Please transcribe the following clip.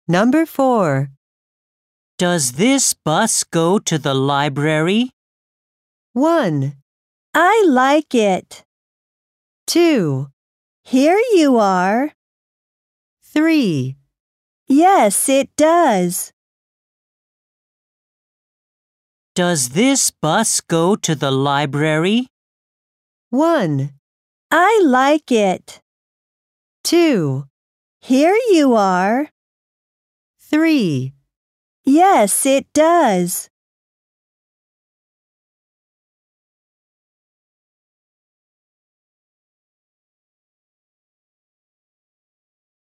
Number 4. Does this bus go to the library? 1, I like it. 2, Here you are. 3. Yes, it does. Does this bus go to the library? 1, I like it. 2, Here you are. 3. Yes, it does.